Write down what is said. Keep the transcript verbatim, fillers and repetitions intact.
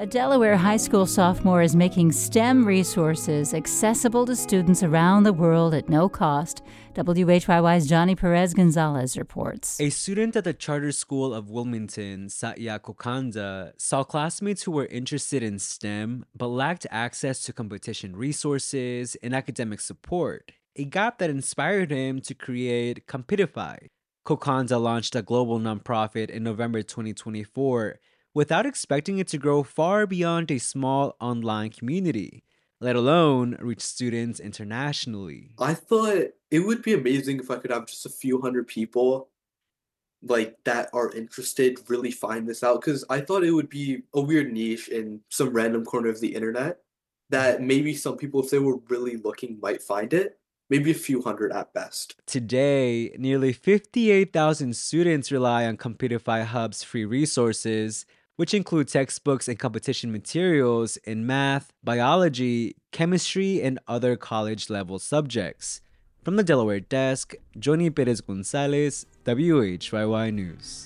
A Delaware high school sophomore is making STEM resources accessible to students around the world at no cost. W H Y Y's Johnny Perez Gonzalez reports. A student at the Charter School of Wilmington, Satya Kokanda, saw classmates who were interested in STEM but lacked access to competition resources and academic support, a gap that inspired him to create Competify. Kokanda launched a global nonprofit in November twenty twenty-four without expecting it to grow far beyond a small online community, let alone reach students internationally. I thought it would be amazing if I could have just a few hundred people like that are interested really find this out, because I thought it would be a weird niche in some random corner of the internet that maybe some people, if they were really looking, might find it. Maybe a few hundred at best. Today, nearly fifty-eight thousand students rely on Competify Hub's free resources, which include textbooks and competition materials in math, biology, chemistry, and other college-level subjects. From the Delaware desk, Johnny Perez Gonzalez, W H Y Y News.